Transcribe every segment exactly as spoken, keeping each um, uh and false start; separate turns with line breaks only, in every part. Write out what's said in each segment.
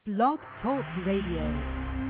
Blog Talk Radio.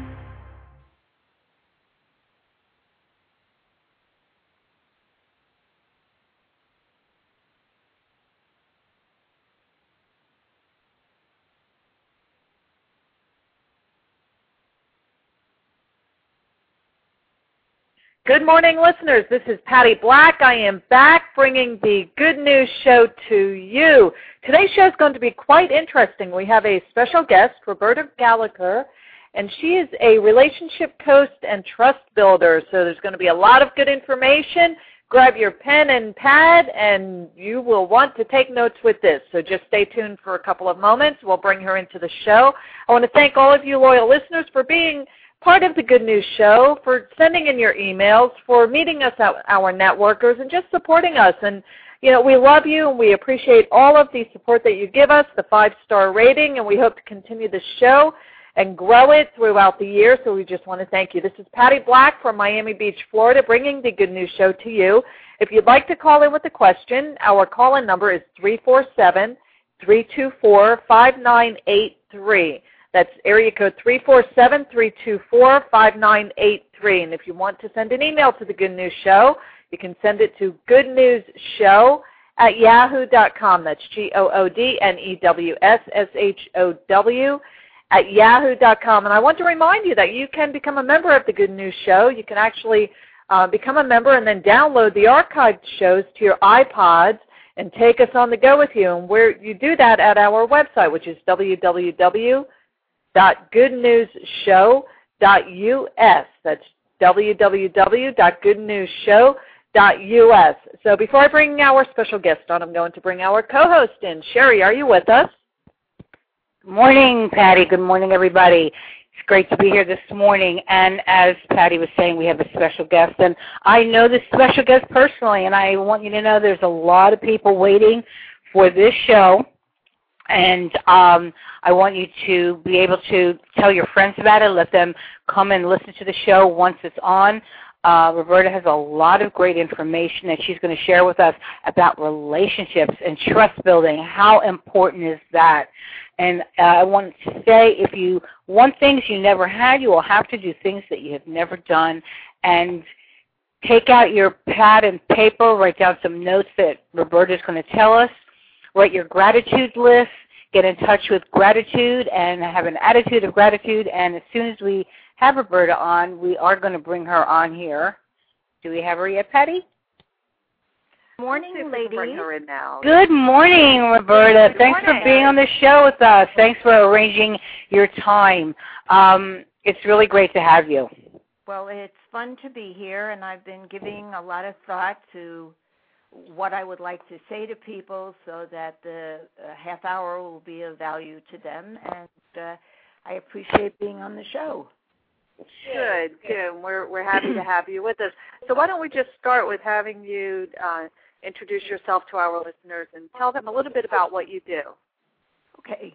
Good morning, listeners. This is Patty Black. I am back bringing the Good News Show to you. Today's show is going to be quite interesting. We have a special guest, Roberta Gallagher, and she is a relationship coach and trust builder. So there's going to be a lot of good information. Grab your pen and pad, and you will want to take notes with this. So just stay tuned for a couple of moments. We'll bring her into the show. I want to thank all of you loyal listeners for being part of the Good News Show, for sending in your emails, for meeting us at our networkers, and just supporting us. And, you know, we love you, and we appreciate all of the support that you give us, the five-star rating, and we hope to continue the show and grow it throughout the year. So we just want to thank you. This is Patty Black from Miami Beach, Florida, bringing the Good News Show to you. If you'd like to call in with a question, our call-in number is three four seven, three two four, five nine eight three. That's area code three four seven, three two four, five nine eight three. And if you want to send an email to the Good News Show, you can send it to goodnewsshow at yahoo dot com. That's G O O D N E W S S H O W at yahoo dot com. And I want to remind you that you can become a member of the Good News Show. You can actually uh, become a member and then download the archived shows to your iPods and take us on the go with you. And where you do that at our website, which is w w w dot good news show dot u s. That's w w w dot good news show dot u s. So before I bring our special guest on, I'm going to bring our co-host in. Sherry, are you with us?
Good morning, Patty. Good morning, everybody. It's great to be here this morning. And as Patty was saying, we have a special guest. And I know this special guest personally, and I want you to know there's a lot of people waiting for this show. And um, I want you to be able to tell your friends about it, let them come and listen to the show once it's on. Uh, Roberta has a lot of great information that she's going to share with us about relationships and trust building. How important is that? And uh, I want to say, if you want things you never had, you will have to do things that you have never done. And take out your pad and paper, write down some notes that Roberta is going to tell us. Write your gratitude list, get in touch with gratitude, and have an attitude of gratitude. And as soon as we have Roberta on, we are going to bring her on here. Do we have her yet, Patty?
Morning, ladies. Bring her in now.
Good morning, Roberta.
Good
Thanks
morning.
for being on the show with us. Thanks for arranging your time. Um, it's really great to have you.
Well, it's fun to be here, and I've been giving a lot of thought to what I would like to say to people so that the uh, half hour will be of value to them, and uh, I appreciate being on the show.
Good, good. We're, we're happy to have you with us. So why don't we just start with having you uh, introduce yourself to our listeners and tell them a little bit about what you do.
Okay.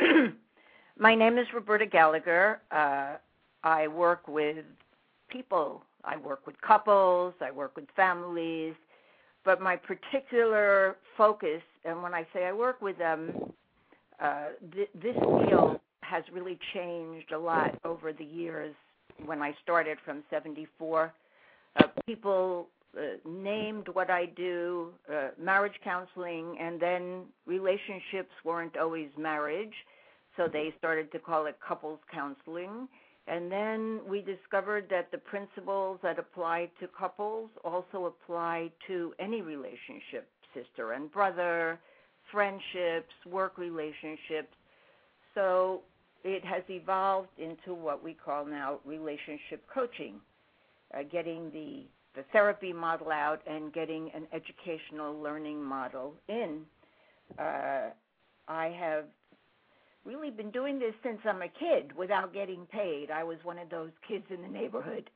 My name is Roberta Gallagher. Uh, I work with people. I work with couples. I work with families. But my particular focus, and when I say I work with them, uh, th- this field has really changed a lot over the years. When I started from seventy-four, uh, people uh, named what I do, uh, marriage counseling, and then relationships weren't always marriage, so they started to call it couples counseling. And then we discovered that the principles that apply to couples also apply to any relationship, sister and brother, friendships, work relationships. So it has evolved into what we call now relationship coaching, uh, getting the, the therapy model out and getting an educational learning model in. Uh, I have really been doing this since I'm a kid without getting paid. I was one of those kids in the neighborhood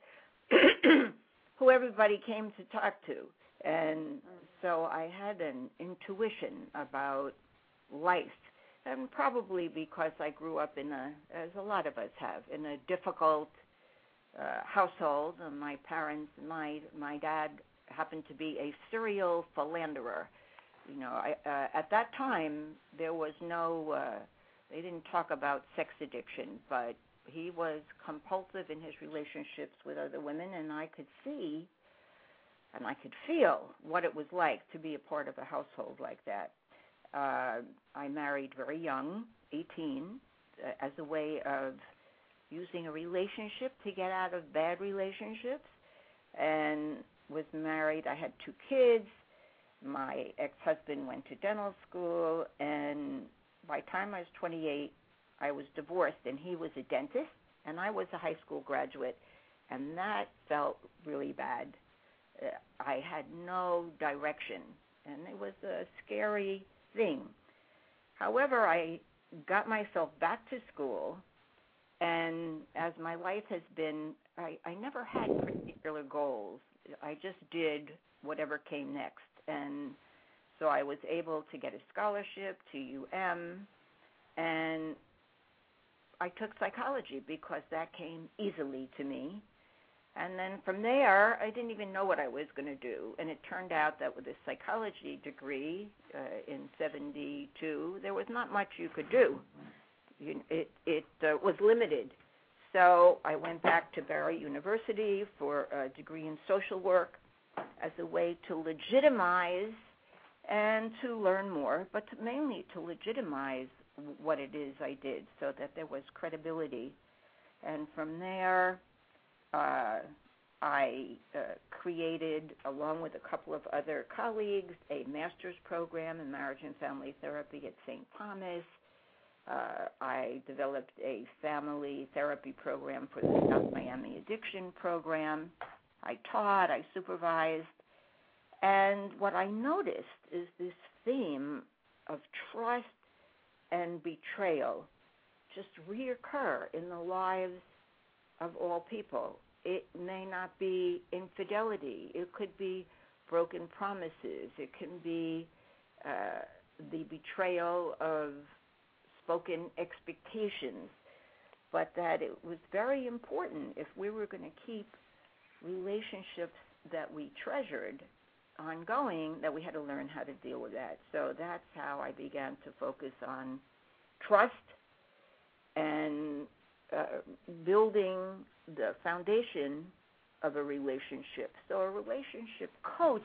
who everybody came to talk to. And so I had an intuition about life, and probably because I grew up in a, as a lot of us have, in a difficult uh, household. And my parents, my my dad happened to be a serial philanderer. You know, I, uh, at that time, there was no Uh, they didn't talk about sex addiction, but he was compulsive in his relationships with other women, and I could see and I could feel what it was like to be a part of a household like that. Uh, I married very young, eighteen, uh, as a way of using a relationship to get out of bad relationships, and was married. I had two kids. My ex-husband went to dental school, and by the time I was twenty-eight, I was divorced, and he was a dentist, and I was a high school graduate, and that felt really bad. Uh, I had no direction, and it was a scary thing. However, I got myself back to school, and as my life has been, I, I never had particular goals. I just did whatever came next, and so I was able to get a scholarship to U M, and I took psychology because that came easily to me. And then from there, I didn't even know what I was going to do. And it turned out that with a psychology degree uh, in seventy-two, there was not much you could do. You, it it uh, was limited. So I went back to Barry University for a degree in social work as a way to legitimize and to learn more, but to mainly to legitimize what it is I did so that there was credibility. And from there, uh, I uh, created, along with a couple of other colleagues, a master's program in marriage and family therapy at Saint Thomas. Uh, I developed a family therapy program for the South Miami Addiction Program. I taught, I supervised, and what I noticed is this theme of trust and betrayal just reoccur in the lives of all people. It may not be infidelity. It could be broken promises. It can be uh, the betrayal of spoken expectations, but that it was very important if we were going to keep relationships that we treasured ongoing, that we had to learn how to deal with that. So that's how I began to focus on trust and uh, building the foundation of a relationship. So a relationship coach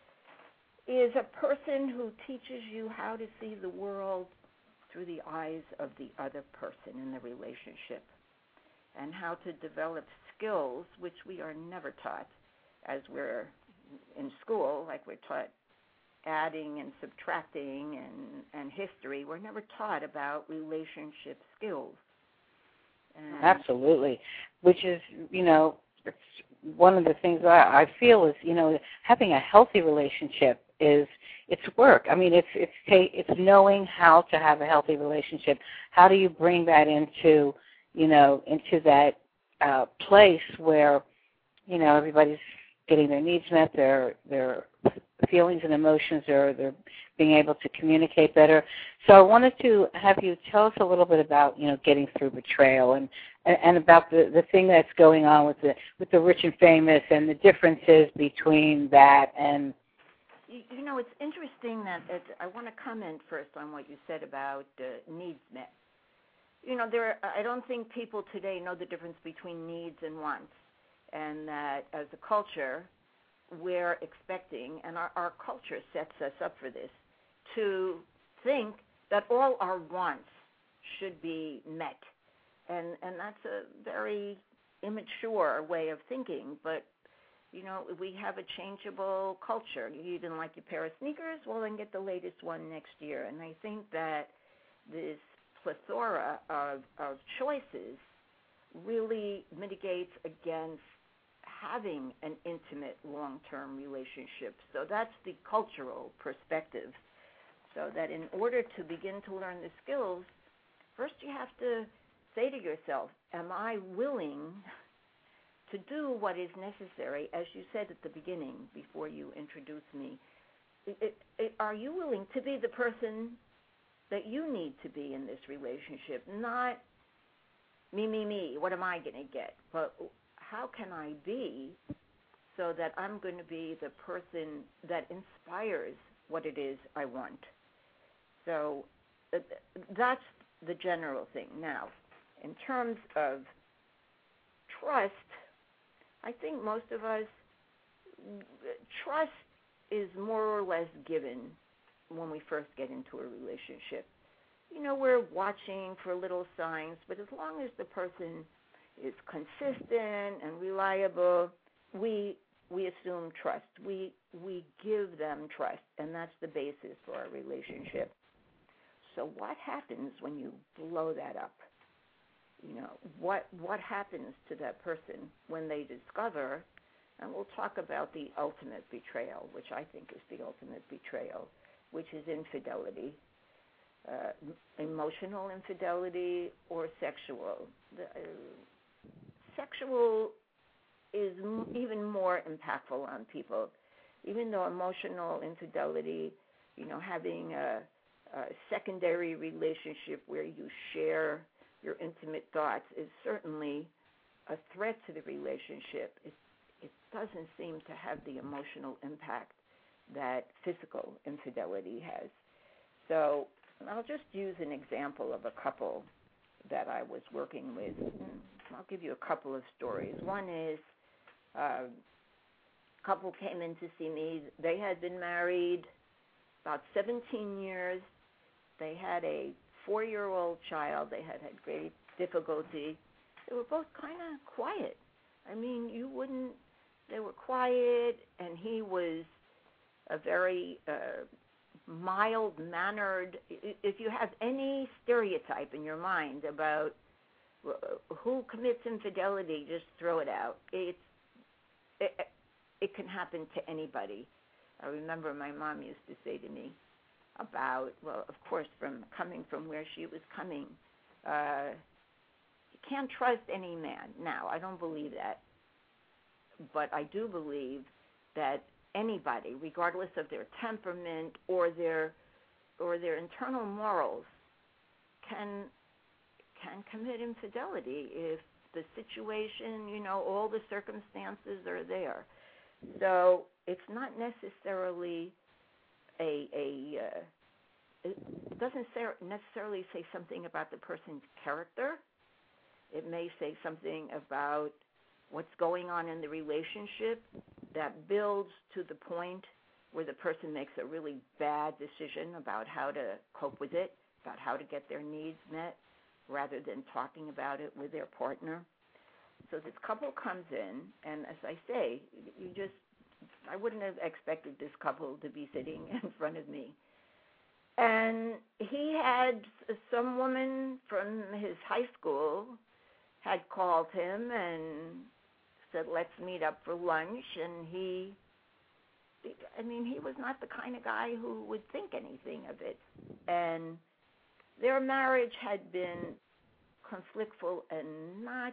is a person who teaches you how to see the world through the eyes of the other person in the relationship, and how to develop skills which we are never taught as we're in school, like we're taught adding and subtracting and, and history. We're never taught about relationship skills. And
Absolutely, which is, you know, it's one of the things I, I feel is, you know, having a healthy relationship is, it's work. I mean, it's it's it's knowing how to have a healthy relationship. How do you bring that into, you know, into that uh, place where, you know, everybody's getting their needs met, their their feelings and emotions, or they're being able to communicate better. So I wanted to have you tell us a little bit about, you know, getting through betrayal and and about the, the thing that's going on with the with the rich and famous and the differences between that and.
You know, it's interesting that it, I want to comment first on what you said about uh, needs met. You know, there. Are, I don't think people today know the difference between needs and wants, and that as a culture, we're expecting, and our, our culture sets us up for this, to think that all our wants should be met. And, and that's a very immature way of thinking, but you know, we have a changeable culture. You didn't like your pair of sneakers? Well, then get the latest one next year. And I think that this plethora of, of choices really mitigates against having an intimate long-term relationship. So that's the cultural perspective. So that in order to begin to learn the skills, first you have to say to yourself, am I willing to do what is necessary, as you said at the beginning before you introduced me? It, it, it, are you willing to be the person that you need to be in this relationship? Not me, me, me, what am I going to get? But how can I be so that I'm going to be the person that inspires what it is I want? So uh, that's the general thing. Now, in terms of trust, I think most of us, trust is more or less given when we first get into a relationship. You know, we're watching for little signs, but as long as the person is consistent and reliable, we we assume trust. We we give them trust, and that's the basis for our relationship. So what happens when you blow that up? You know, what what happens to that person when they discover, and we'll talk about the ultimate betrayal, which I think is the ultimate betrayal, which is infidelity, uh, emotional infidelity or sexual. The, uh, sexual is m- even more impactful on people, even though emotional infidelity, you know, having a, a secondary relationship where you share your intimate thoughts is certainly a threat to the relationship. It, it doesn't seem to have the emotional impact that physical infidelity has. So I'll just use an example of a couple that I was working with. I'll give you a couple of stories. One is uh, a couple came in to see me. They had been married about seventeen years. They had a four-year-old child. They had had great difficulty. They were both kind of quiet. I mean, you wouldn't, they were quiet, and he was a very uh, mild-mannered. If you have any stereotype in your mind about who commits infidelity, just throw it out. It's, it, it can happen to anybody. I remember my mom used to say to me about, well, of course, from coming from where she was coming, uh, you can't trust any man. Now, I don't believe that, but I do believe that anybody, regardless of their temperament or their or their internal morals, can can commit infidelity if the situation, you know, all the circumstances are there. So it's not necessarily a, a uh, it doesn't necessarily say something about the person's character. It may say something about what's going on in the relationship that builds to the point where the person makes a really bad decision about how to cope with it, about how to get their needs met, rather than talking about it with their partner. So this couple comes in, and as I say, you just, I wouldn't have expected this couple to be sitting in front of me. And he had some woman from his high school had called him and said, let's meet up for lunch, and he, I mean, he was not the kind of guy who would think anything of it. And their marriage had been conflictful and not,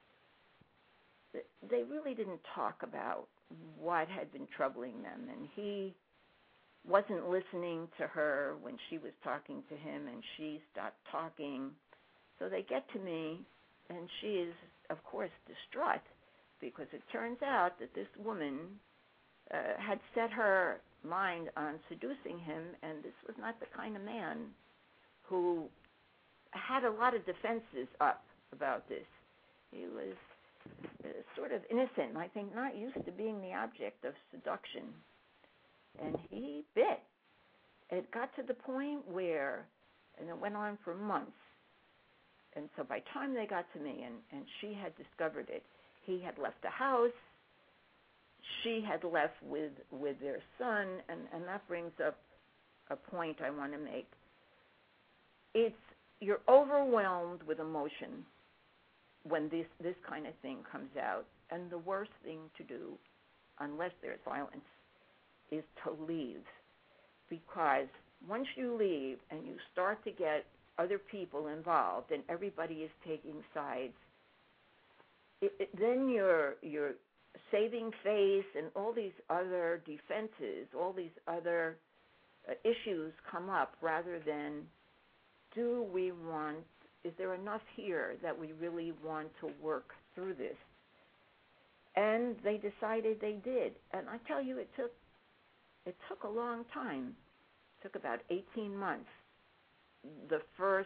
they really didn't talk about what had been troubling them, and he wasn't listening to her when she was talking to him, and she stopped talking. So they get to me, and she is, of course, distraught, because it turns out that this woman uh, had set her mind on seducing him, and this was not the kind of man who had a lot of defenses up about this. He was uh, sort of innocent, I think not used to being the object of seduction. And he bit. It got to the point where, and it went on for months, and so by the time they got to me and, and she had discovered it, he had left the house, she had left with, with their son, and, and that brings up a point I want to make. It's, you're overwhelmed with emotion when this, this kind of thing comes out, and the worst thing to do, unless there's violence, is to leave, because once you leave and you start to get other people involved and everybody is taking sides, it, it, then you're, you're saving face and all these other defenses, all these other uh, issues come up rather than, do we want, is there enough here that we really want to work through this? And they decided they did. And I tell you, it took It took a long time. It took about eighteen months. The first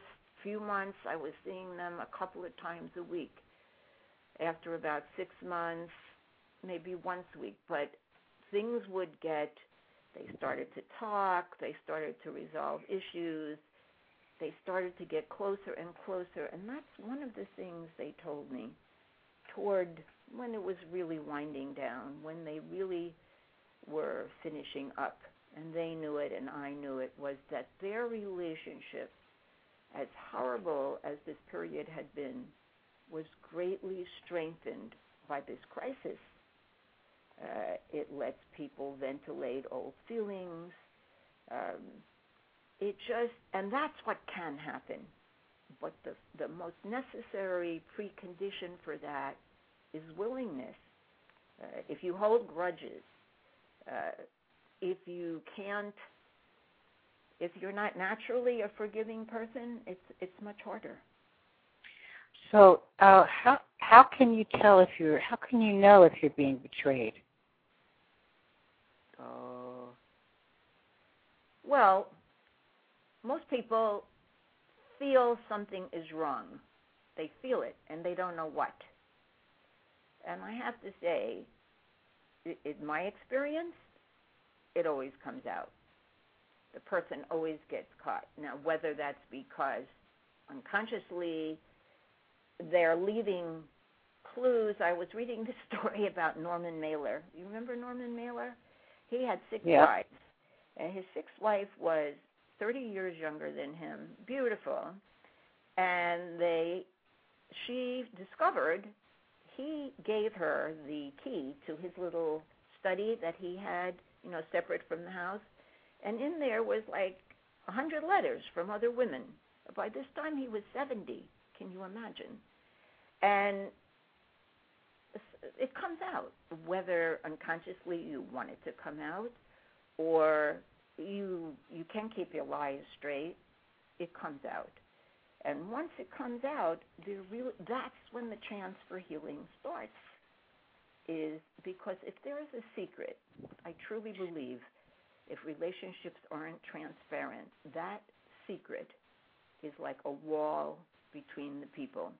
few months, I was seeing them a couple of times a week. After about six months, maybe once a week. But things would get, they started to talk, they started to resolve issues, they started to get closer and closer. And that's one of the things they told me toward when it was really winding down, when they really were finishing up. And they knew it and I knew it, was that their relationship, as horrible as this period had been, was greatly strengthened by this crisis. Uh, it lets people ventilate old feelings. Um, it just, and that's what can happen. But the, the most necessary precondition for that is willingness. Uh, if you hold grudges, uh, if you can't, if you're not naturally a forgiving person, it's it's much harder.
So, uh, how how can you tell if you're? How can you know if you're being betrayed?
Oh, well, most people feel something is wrong. They feel it, and they don't know what. And I have to say, in my experience, it always comes out. The person always gets caught. Now, whether that's because unconsciously they're leaving clues. I was reading this story about Norman Mailer. You remember Norman Mailer? He had six
yeah.
wives, and his sixth wife was thirty years younger than him, beautiful, and they, she discovered he gave her the key to his little study that he had, you know, separate from the house, and in there was like a hundred letters from other women. By this time he was seventy. Can you imagine? And it comes out, whether unconsciously you want it to come out or you you can keep your lies straight, it comes out. And once it comes out, there really, that's when the chance for healing starts, is because if there is a secret, I truly believe if relationships aren't transparent, that secret is like a wall between the people.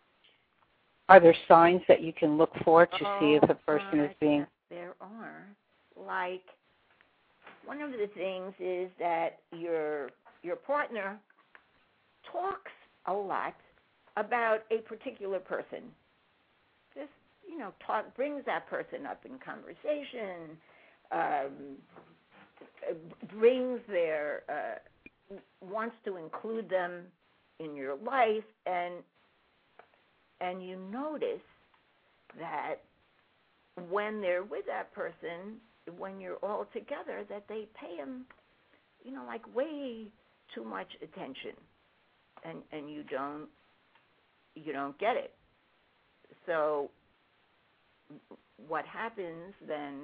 Are there signs that you can look for to
oh,
see if a person
uh,
is being...
There are. Like, one of the things is that your your partner talks a lot about a particular person. Just, you know, talk, brings that person up in conversation, um, brings their, uh, wants to include them in your life, and and you notice that when they're with that person, when you're all together, that they pay him, you know, like way too much attention, and and you don't you don't get it. So what happens then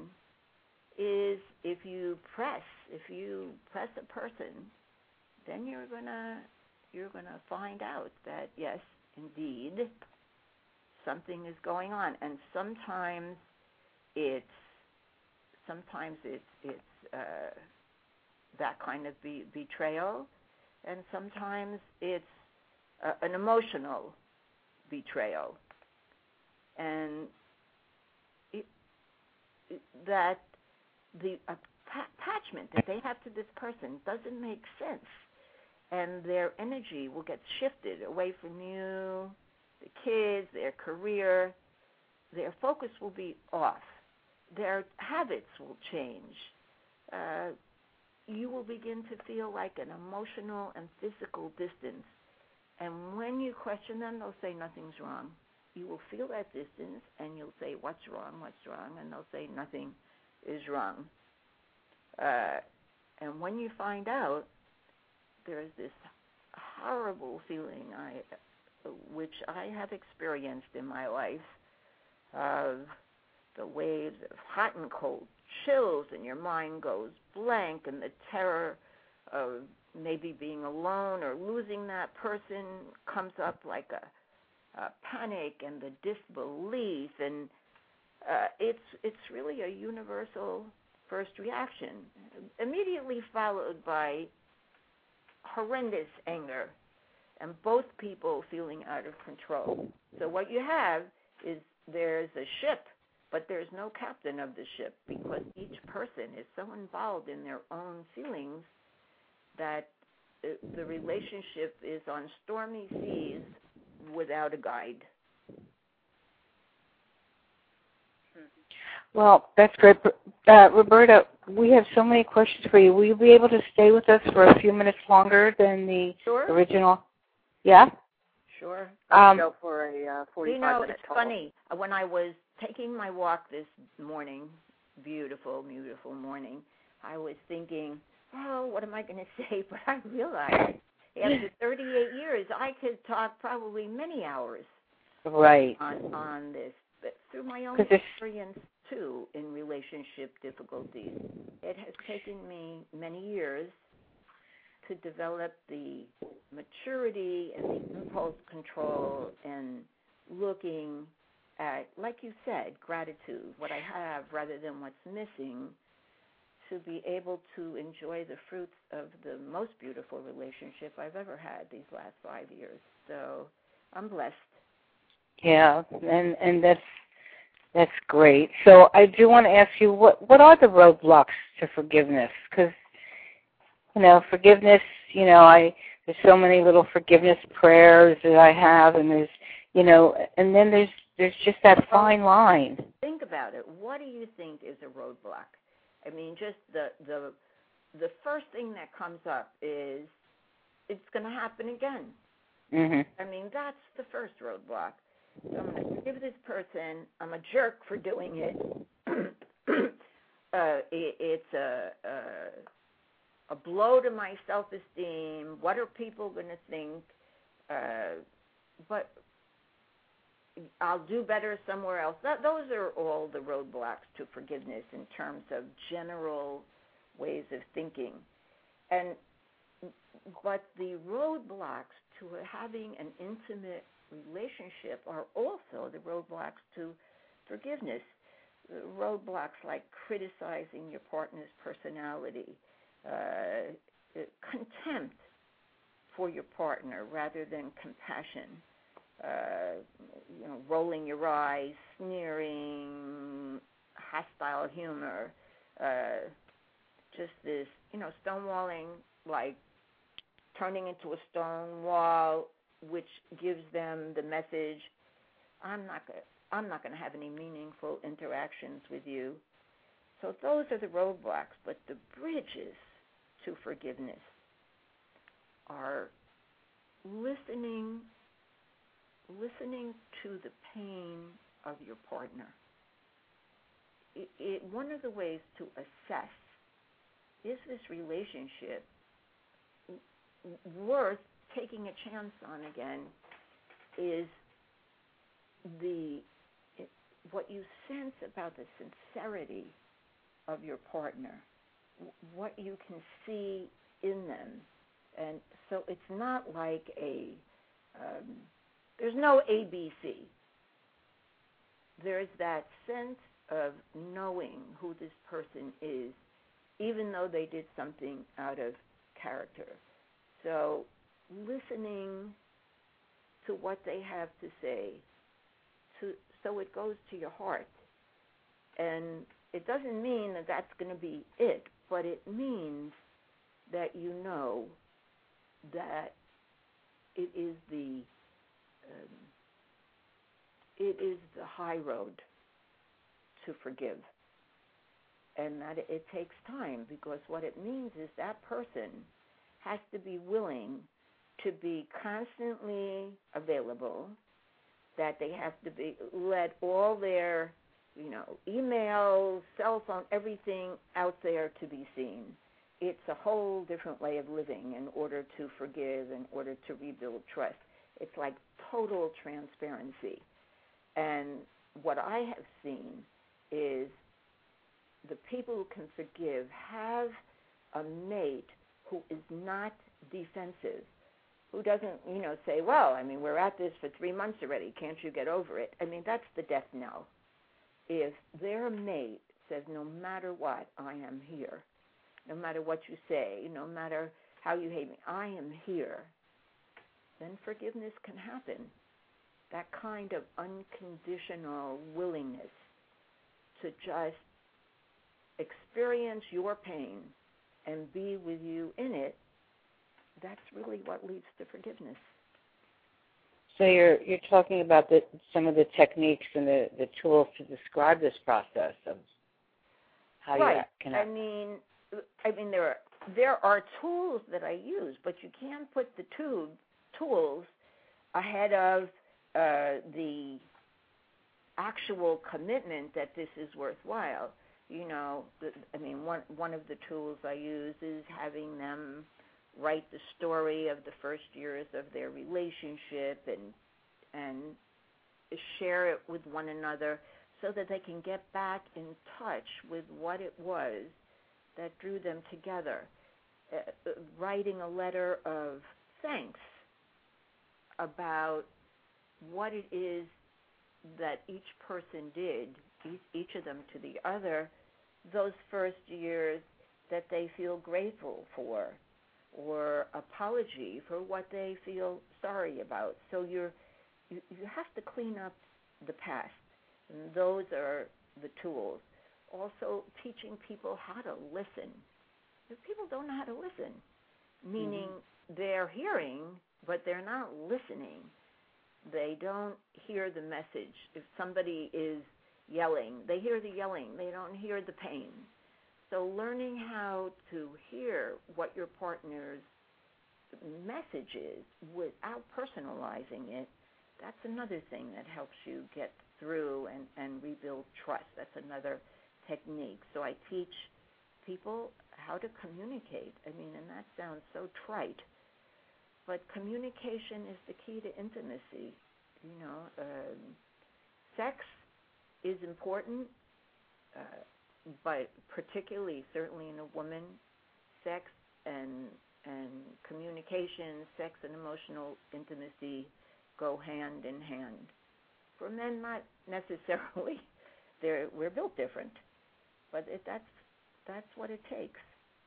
is if you press, if you press a person, then you're gonna you're gonna find out that yes, indeed, something is going on, and sometimes it's sometimes it's it's uh, that kind of be, betrayal, and sometimes it's uh, an emotional betrayal, and it, it, that the attachment that they have to this person doesn't make sense, and their energy will get shifted away from you, the kids, their career. Their focus will be off. Their habits will change. Uh, you will begin to feel like an emotional and physical distance. And when you question them, they'll say nothing's wrong. You will feel that distance, and you'll say, what's wrong, what's wrong? And they'll say nothing is wrong. Uh, and when you find out, there's this horrible feeling, I, which I have experienced in my life, of the waves of hot and cold chills, and your mind goes blank, and the terror of maybe being alone or losing that person comes up like a, a panic, and the disbelief, and uh, it's it's really a universal first reaction, immediately followed by horrendous anger. and both people feeling out of control. So what you have is there's a ship, but there's no captain of the ship because each person is so involved in their own feelings that the relationship is on stormy seas without a guide.
Well, that's great. Uh, Roberta, we have so many questions for you. Will you be able to stay with us for a few minutes longer than the
Sure.
original? Yeah?
Sure.
I'll
Um,
go for a uh, forty-five
You know,
minute
it's
call.
funny. When I was taking my walk this morning, beautiful, beautiful morning, I was thinking, oh, what am I going to say? But I realized after thirty-eight years, I could talk probably many hours
right.
on, on this. But through my own
'Cause it's-
experience, too, in relationship difficulties, it has taken me many years to develop the maturity and the impulse control and looking at, like you said, gratitude, what I have rather than what's missing, to be able to enjoy the fruits of the most beautiful relationship I've ever had these last five years. So I'm blessed.
Yeah, and, and that's that's great. So I do want to ask you, what, what are the roadblocks to forgiveness? Because, you know, forgiveness, you know, I there's so many little forgiveness prayers that I have, and there's, you know, and then there's there's just that fine line.
Think about it. What do you think is a roadblock? I mean, just the the the first thing that comes up is it's going to happen again.
Mhm.
I mean, that's the first roadblock. So I'm going to forgive this person. I'm a jerk for doing it. uh, it it's a, a a blow to my self-esteem. What are people going to think? Uh, but I'll do better somewhere else. That, those are all the roadblocks to forgiveness in terms of general ways of thinking. And but the roadblocks to having an intimate relationship are also the roadblocks to forgiveness. The roadblocks like criticizing your partner's personality, uh, contempt for your partner rather than compassion. Uh, you know, rolling your eyes, sneering, hostile humor, uh, just this, you know, stonewalling, like turning into a stone wall, which gives them the message, I'm not gonna, I'm not going to have any meaningful interactions with you. So those are the roadblocks, but the bridges to forgiveness are listening listening to the pain of your partner. It, it, one of the ways to assess, is this relationship worth taking a chance on again, is the it, what you sense about the sincerity of your partner, what you can see in them. And so it's not like a um, there's no A B C. There's that sense of knowing who this person is, even though they did something out of character. So listening to what they have to say, to, so it goes to your heart. And it doesn't mean that that's going to be it, but it means that you know that it is the Um, it is the high road to forgive, and that it takes time, because what it means is that person has to be willing to be constantly available, that they have to be let all their, you know, emails, cell phone, everything out there to be seen. It's a whole different way of living in order to forgive, in order to rebuild trust. It's like total transparency. And what I have seen is the people who can forgive have a mate who is not defensive, who doesn't, you know, say, well, I mean, we're at this for three months already. Can't you get over it? I mean, that's the death knell. If their mate says, no matter what, I am here. No matter what you say, no matter how you hate me, I am here. then forgiveness can happen. That kind of unconditional willingness to just experience your pain and be with you in it, that's really what leads to forgiveness.
So you're you're talking about the, some of the techniques and the, the tools to describe this process of how
right.
you connect.
I mean, I mean there are there are tools that I use, but you can't put the two tools ahead of uh, the actual commitment that this is worthwhile. You know, the, I mean, one one of the tools I use is having them write the story of the first years of their relationship and and share it with one another so that they can get back in touch with what it was that drew them together. Uh, writing a letter of thanks about what it is that each person did, each, each of them to the other, those first years that they feel grateful for, or apology for what they feel sorry about. So you're, you you have to clean up the past, and those are the tools. Also, teaching people how to listen. Because people don't know how to listen, meaning mm-hmm. they're hearing, but they're not listening. They don't hear the message. If somebody is yelling, they hear the yelling. They don't hear the pain. So learning how to hear what your partner's message is without personalizing it, that's another thing that helps you get through and, and rebuild trust. That's another technique. So I teach people how to communicate. I mean, and that sounds so trite, but communication is the key to intimacy. You know, um, sex is important, uh, but particularly, certainly in a woman, sex and and communication, sex and emotional intimacy go hand in hand. For men, not necessarily. They're, we're built different, but it, that's that's what it takes.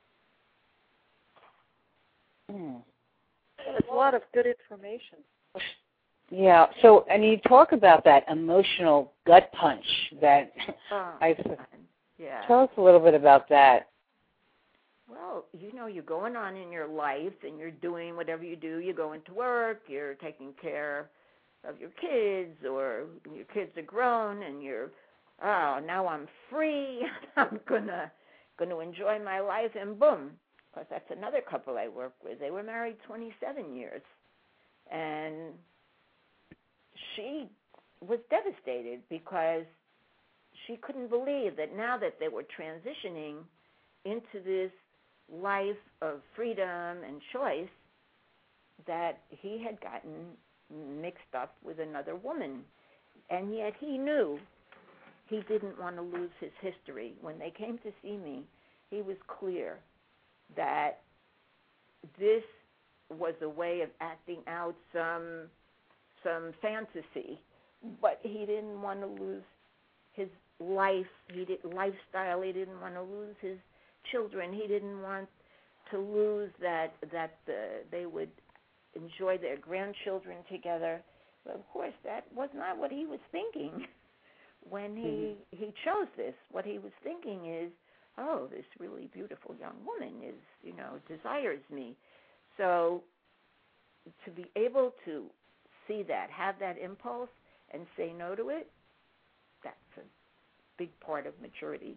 Hmm.
There's a lot of good information.
Yeah. So, and you talk about that emotional gut punch that
Oh,
I.
Yeah.
Tell us a little bit about that.
Well, you know, you're going on in your life and you're doing whatever you do. You're going to work, you're taking care of your kids, or your kids are grown and you're, oh, now I'm free. I'm gonna gonna enjoy my life, and boom. Because that's another couple I work with. They were married twenty-seven years, and she was devastated because she couldn't believe that now that they were transitioning into this life of freedom and choice, that he had gotten mixed up with another woman. And yet he knew he didn't want to lose his history. When they came to see me, he was clear that this was a way of acting out some some fantasy, but he didn't want to lose his life, he did lifestyle. He didn't want to lose his children. He didn't want to lose that that uh, they would enjoy their grandchildren together. But of course, that was not what he was thinking when he mm-hmm. he chose this. What he was thinking is, oh, this really beautiful young woman is, you know, desires me. So to be able to see that, have that impulse, and say no to it, that's a big part of maturity.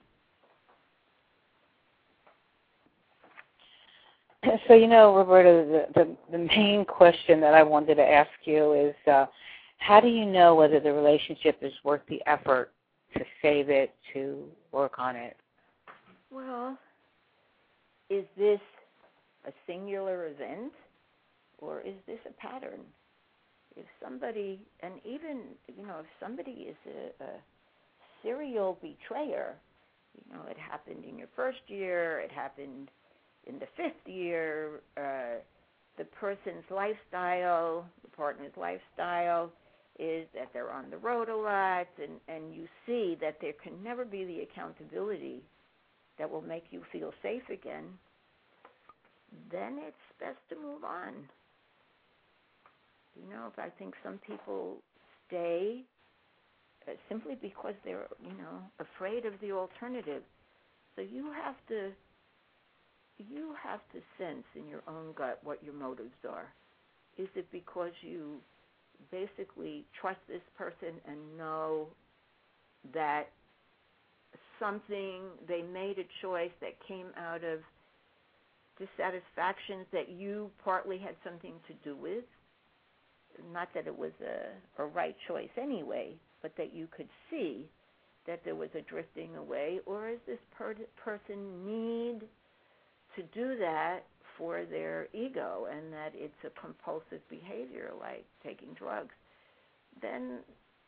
So, you know, Roberta, the, the, the main question that I wanted to ask you is, uh, how do you know whether the relationship is worth the effort to save it, to work on it?
Well, is this a singular event, or is this a pattern? If somebody, and even, you know, if somebody is a, a serial betrayer, you know, it happened in your first year, it happened in the fifth year, uh, the person's lifestyle, the partner's lifestyle is that they're on the road a lot, and, and you see that there can never be the accountability that will make you feel safe again, then it's best to move on. You know, I think some people stay uh, simply because they're, you know, afraid of the alternative. So you have to, you have to sense in your own gut what your motives are. Is it because you basically trust this person and know that something, they made a choice that came out of dissatisfactions that you partly had something to do with? Not that it was a, a right choice anyway, but that you could see that there was a drifting away? Or is this per- person need to do that for their ego and that it's a compulsive behavior like taking drugs? Then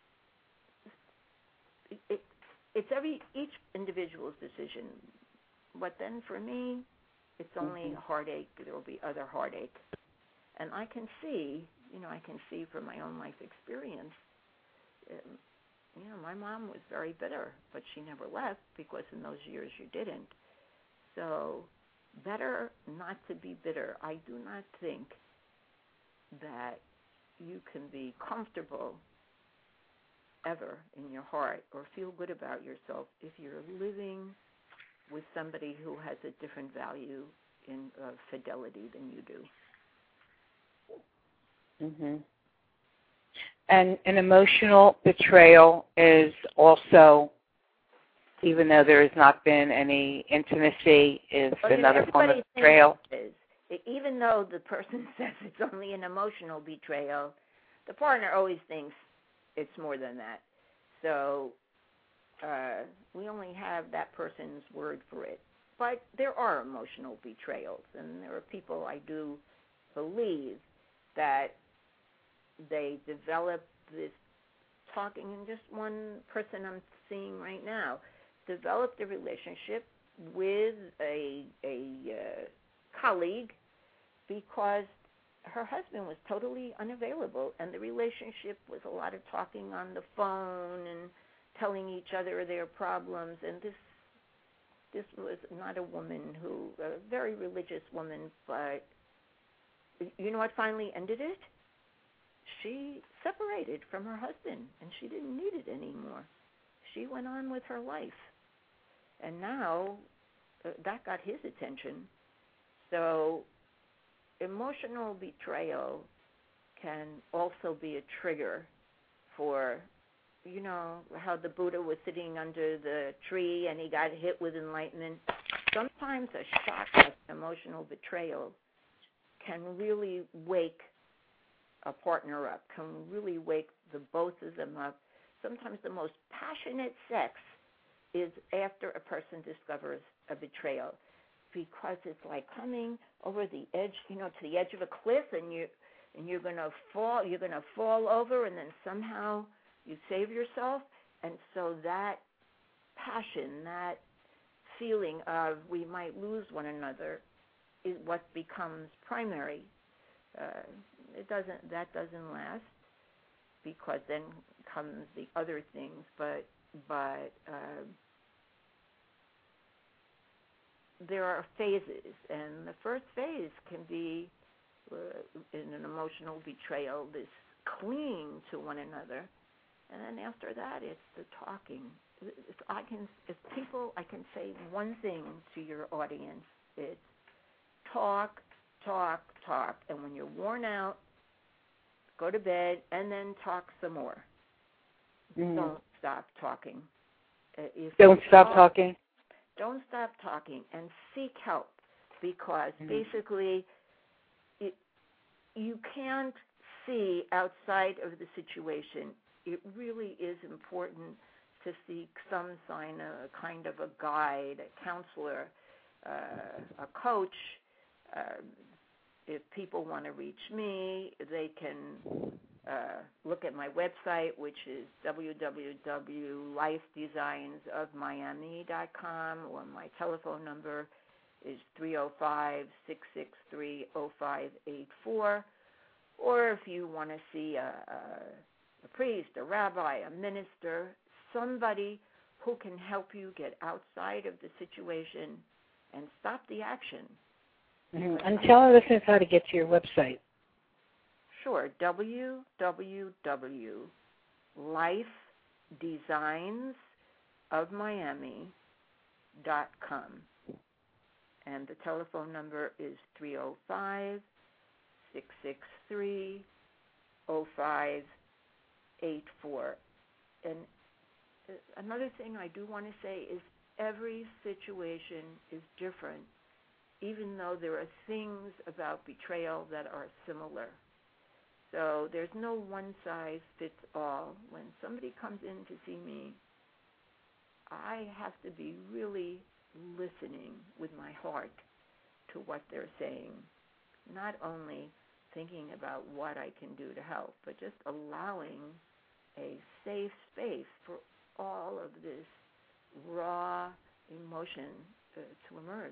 it, it, it's every each individual's decision. But then for me, it's only mm-hmm. heartache. There will be other heartache. And I can see, you know, I can see from my own life experience, um, you know, my mom was very bitter, but she never left because in those years you didn't. So better not to be bitter. I do not think that you can be comfortable ever in your heart or feel good about yourself if you're living with somebody who has a different value in uh, fidelity than you do.
Mhm. And an emotional betrayal is also, even though there has not been any intimacy, is
well,
another
you know,
form of betrayal.
Is, even though the person says it's only an emotional betrayal, the partner always thinks it's more than that. So uh, we only have that person's word for it. But there are emotional betrayals, and there are people, I do believe, that they develop this talking, and just one person I'm seeing right now developed a relationship with a, a uh, colleague because her husband was totally unavailable, and the relationship was a lot of talking on the phone and telling each other their problems. And this this was not a woman who, a very religious woman, but you know what finally ended it? She separated from her husband, and she didn't need it anymore. She went on with her life, and now uh, that got his attention. So emotional betrayal can also be a trigger for, you know, how the Buddha was sitting under the tree and he got hit with enlightenment. Sometimes a shock like emotional betrayal can really wake a partner up, can really wake the both of them up. Sometimes the most passionate sex is after a person discovers a betrayal, because it's like coming over the edge, you know, to the edge of a cliff, and you and you're gonna fall, you're gonna fall over, and then somehow you save yourself. And so that passion, that feeling of we might lose one another, is what becomes primary. Uh, it doesn't. That doesn't last, because then comes the other things. But but uh, there are phases, and the first phase can be uh, in an emotional betrayal, this clinging to one another, and then after that, it's the talking. If I can, if people, I can say one thing to your audience: it's talk, talk, talk, and when you're worn out, go to bed and then talk some more. Mm. Don't stop talking. Uh, if
don't stop
talk,
talking.
Don't stop talking, and seek help, because mm. basically it, you can't see outside of the situation. It really is important to seek some sign, a kind of a guide, a counselor, uh, a coach. Uh, if people want to reach me, they can uh, look at my website, which is w w w dot life designs of miami dot com, or my telephone number is three oh five, six six three, oh five eight four. Or if you want to see a, a, a priest, a rabbi, a minister, somebody who can help you get outside of the situation and stop the action.
Mm-hmm. And tell our listeners how to get to your website.
sure. w w w dot life designs of miami dot com. And the telephone number is three oh five, six six three, oh five eight four. And another thing I do want to say is every situation is different, even though there are things about betrayal that are similar. So there's no one size fits all. When somebody comes in to see me, I have to be really listening with my heart to what they're saying, not only thinking about what I can do to help, but just allowing a safe space for all of this raw emotion uh, to emerge.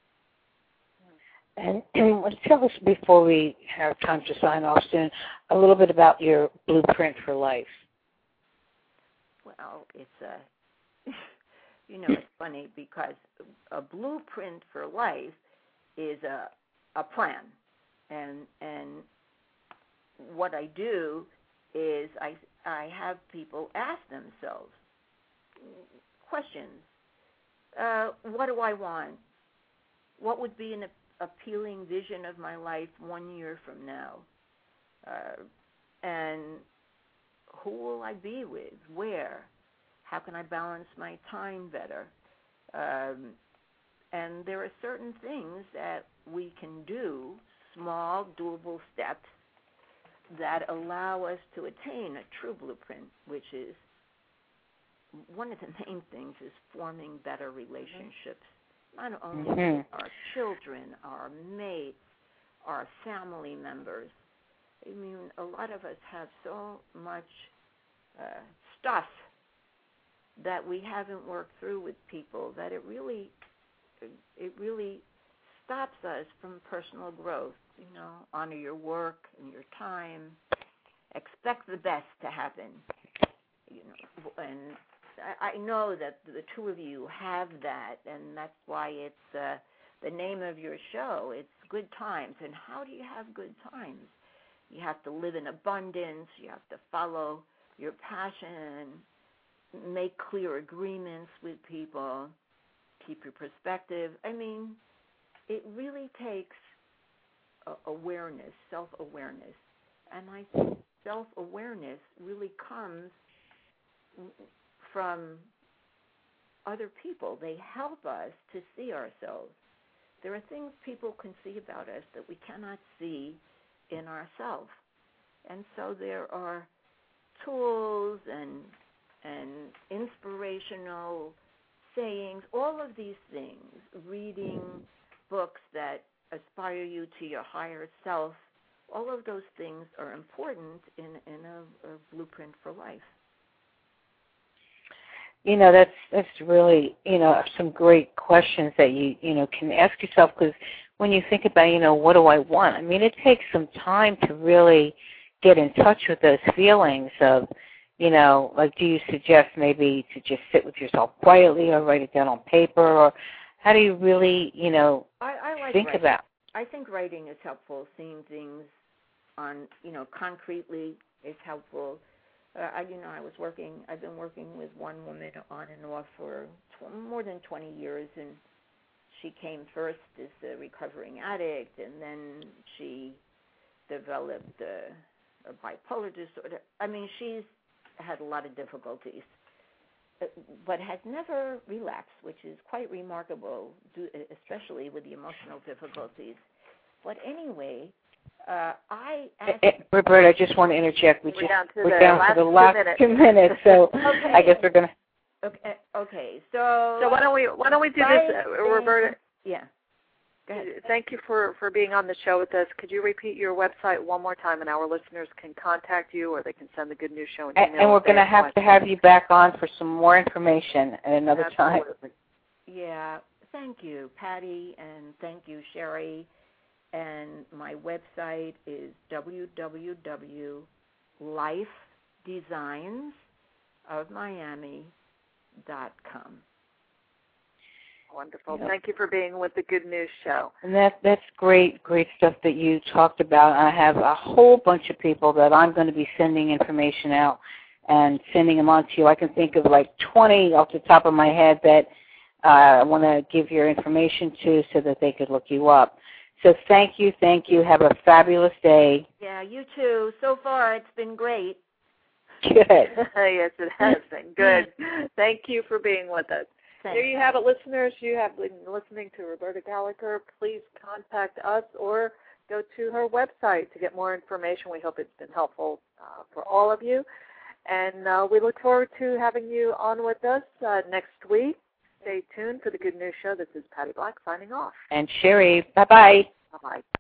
And, and tell us, before we have time to sign off soon, a little bit about your blueprint for life.
Well, it's a, you know, it's funny because a blueprint for life is a a plan, and and what I do is I I have people ask themselves questions. Uh, what do I want? What would be an appealing vision of my life one year from now? Uh, and who will I be with? Where? How can I balance my time better? Um, and there are certain things that we can do, small, doable steps, that allow us to attain a true blueprint, which is one of the main things is forming better relationships, not only
mm-hmm.
with our children, our mates, our family members. I mean, a lot of us have so much uh, stuff that we haven't worked through with people that it really, it really stops us from personal growth. You know, honor your work and your time. Expect the best to happen. You know, and I, I know that the two of you have that, and that's why it's uh, the name of your show. It's Good Times. And how do you have good times? You have to live in abundance. You have to follow your passion, make clear agreements with people, keep your perspective. I mean, it really takes uh, awareness, self-awareness. And I think self-awareness really comes from other people. They help us to see ourselves. There are things people can see about us that we cannot see in ourselves. And so there are tools and and inspirational sayings, all of these things, reading books that aspire you to your higher self, all of those things are important in, in a, a blueprint for life.
You know, that's that's really, you know, some great questions that you, you know, can ask yourself, because when you think about, you know, what do I want? I mean, it takes some time to really get in touch with those feelings of, you know, like, do you suggest maybe to just sit with yourself quietly or write it down on paper, or how do you really, you know,
I, I like
think
writing.
about?
I think writing is helpful. Seeing things on, you know, concretely is helpful. Uh, I, you know, I was working, I've been working with one woman on and off for tw- more than twenty years, and she came first as a recovering addict, and then she developed a, a bipolar disorder. I mean, she's had a lot of difficulties, but has never relapsed, which is quite remarkable, especially with the emotional difficulties. But anyway, uh, I asked...
Uh, Roberta, I just want to interject. We
we're
just,
down to
we're
the
down
last
to the last
two minutes,
two minutes so
okay.
I guess we're going to...
Okay, okay, so...
So why don't we why don't we do this, uh, Roberta?
Yeah. Go ahead.
Thank you for, for being on the show with us. Could you repeat your website one more time, and our listeners can contact you, or they can send the Good News Show an email?
And, and we're going to have to have you back on for some more information at another
Absolutely.
time.
Yeah, thank you, Patty, and thank you, Sherry. And my website is w w w dot life designs of miami dot com.
Wonderful.
Yep.
Thank you for being with the Good News Show.
And that that's great, great stuff that you talked about. I have a whole bunch of people that I'm going to be sending information out and sending them on to you. I can think of like twenty off the top of my head that uh, I want to give your information to so that they could look you up. So thank you, thank you. Have a fabulous day.
Yeah, you too. So far, it's been great.
Good.
Yes, it has been. Good. Thank you for being with us.
Thanks.
There you have it, listeners. You have been listening to Roberta Gallagher. Please contact us or go to her website to get more information. We hope it's been helpful uh, for all of you. And uh, we look forward to having you on with us uh, next week. Stay tuned for the Good News Show. This is Patty Black signing off.
And Sherry, bye-bye.
Bye-bye.